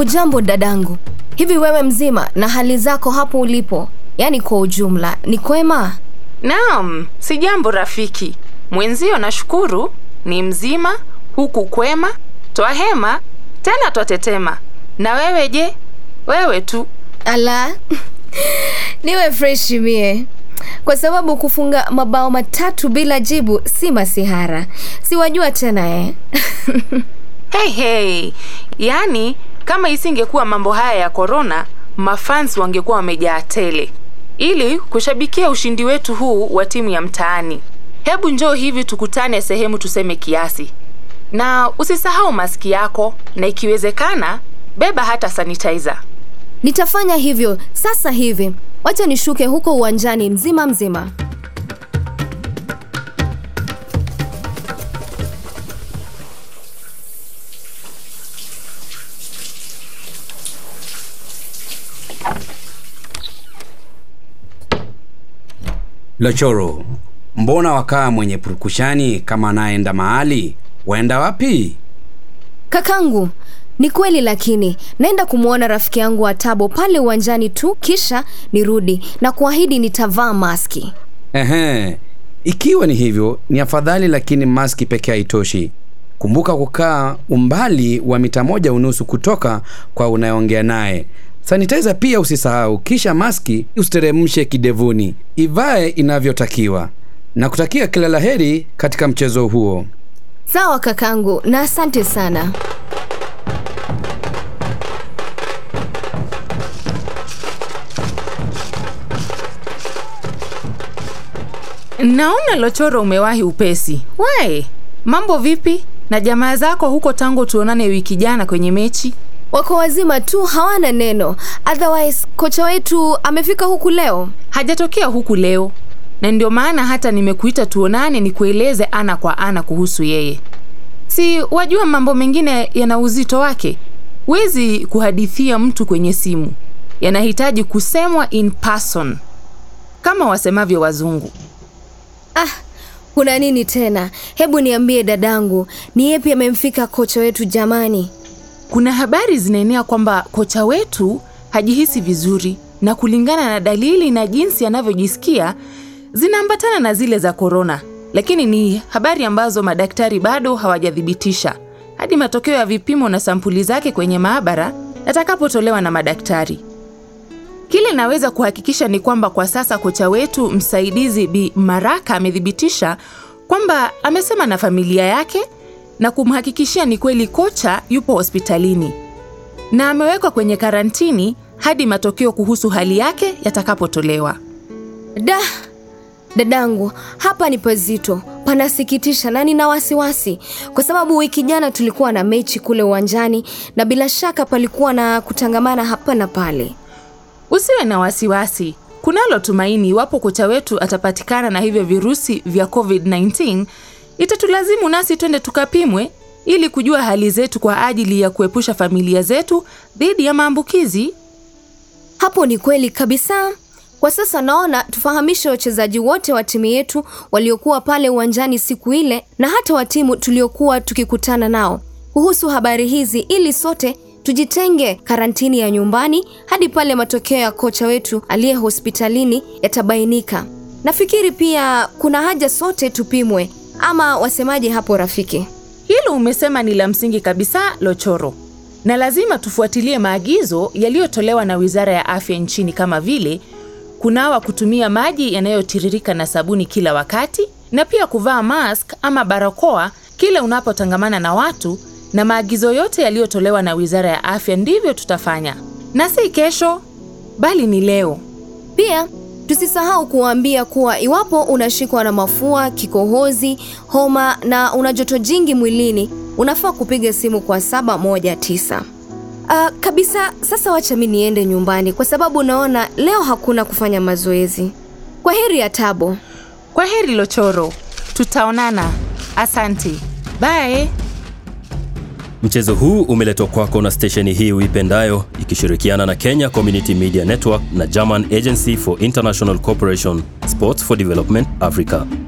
Hujambo dadangu. Hivi wewe mzima na hali zako hapo ulipo? Yaani kwa ujumla, ni kwema? Naam, si jambo rafiki. Mwenzio nashukuru ni mzima, huku kwema, twahema, tena twatetema. Na wewe je? Wewe tu. Ala, niwe fresh mie. Kwa sababu kufunga mabao 3 bila jibu si masihara. Siwajua tena Hey. Yaani, kama isingekuwa mambo haya ya corona, mafans wangekuwa wamejaa tele. Ili kushabikia ushindi wetu huu wa timu ya mtaani. Hebu njoo hivi tukutane sehemu tuseme kiasi. Na usisahau maski yako, na ikiwezekana beba hata sanitizer. Nitafanya hivyo sasa hivi. Wacha nishuke huko uwanjani mzima. Lochoro, mbona wakaa mwenye purukushani kama anaenda mahali? Waenda wapi? Kakangu, ni kweli lakini naenda kumuona rafiki yangu wa Tabo pale uwanjani tu, kisha nirudi na kuahidi nitavaa maski. Ikiwa ni hivyo, ni afadhali, lakini maski pekee haitoshi. Kumbuka kukaa umbali wa mita 1.5 kutoka kwa unayeongea naye. Sanitizer pia usisahau, kisha maski usiteremshe kidevuni. Ivae inavyotakiwa. Na kutakia kila laheri katika mchezo huo. Sawa kakangu, na asante sana. Naona Lochoro umewahi upesi. Wae, mambo vipi? Na jamaa zako huko tangu tuonane wiki jana kwenye mechi? Wako wazima tu, hawana neno. Otherwise, kocha wetu amefika huku leo? Hajatokea huku leo. Na ndio maana hata nimekuita tuonane nikueleze ana kwa ana kuhusu yeye. Si wajua mambo mengine yana uzito wake. Huwezi kuhadithia mtu kwenye simu. Yanahitaji kusemwa in person, kama wasemavyo wazungu. Kuna nini tena? Hebu niambie dadangu, ni yepi amemfika kocha wetu jamani? Kuna habari zinaenea kwamba kocha wetu hajihisi vizuri, na kulingana na dalili na jinsi anavyojisikia zinaambatana na zile za corona. Lakini ni habari ambazo madaktari bado hawajadhibitisha hadi matokeo ya vipimo na sampuli zake kwenye maabara yatakapotolewa na madaktari. Kile naweza kuhakikisha ni kwamba kwa sasa kocha wetu msaidizi Bi Maraka amedhibitisha kwamba amesema na familia yake na kumhakikishia ni kweli kocha yupo hospitalini na amewekwa kwenye karantini hadi matokeo kuhusu hali yake yatakapotolewa. Dadangu, hapa ni pazito, panasikitisha na nina wasiwasi kwa sababu wiki jana tulikuwa na mechi kule uwanjani na bila shaka palikuwa na kutangamana hapa na pale. Usiwe na wasiwasi. Kunalo tumaini iwapo kocha wetu atapatikana na hivyo virusi vya COVID-19, itatulazimu nasi twende tukapimwe ili kujua hali zetu kwa ajili ya kuepusha familia zetu dhidi ya maambukizi. Hapo ni kweli kabisa. Kwa sasa naona tufahamishe wachezaji wote wa timu yetu waliokuwa pale uwanjani siku ile na hata wa timu tuliokuwa tukikutana nao kuhusu habari hizi, ili sote tujitenge karantini ya nyumbani hadi pale matokeo ya kocha wetu aliye hospitalini yatabainika. Nafikiri pia kuna haja sote tupimwe, ama wasemaje hapo rafiki? Hilo umesema ni la msingi kabisa Lochoro. Na lazima tufuatilie maagizo yaliyotolewa na Wizara ya Afya nchini, kama vile kunawa kutumia maji yanayotiririka na sabuni kila wakati, na pia kuvaa mask ama barakoa kila unapotangamana na watu, na maagizo yote yaliyotolewa na Wizara ya Afya ndivyo tutafanya. Na si kesho, bali ni leo. Pia tusisahau kuambia kuwa iwapo unashikwa na mafua, kikohozi, homa na una joto jingi mwilini, unafaa kupiga simu kwa 719. Kabisa. Sasa wacha mimi niende nyumbani kwa sababu naona leo hakuna kufanya mazoezi. Kwa heri ya Tabo. Kwa heri Lochoro. Tutaonana. Asante. Bye. Mchezo huu umeletwa kwako na stesheni hii uipendayo ikishirikiana na Kenya Community Media Network na German Agency for International Cooperation, Sports for Development, Africa.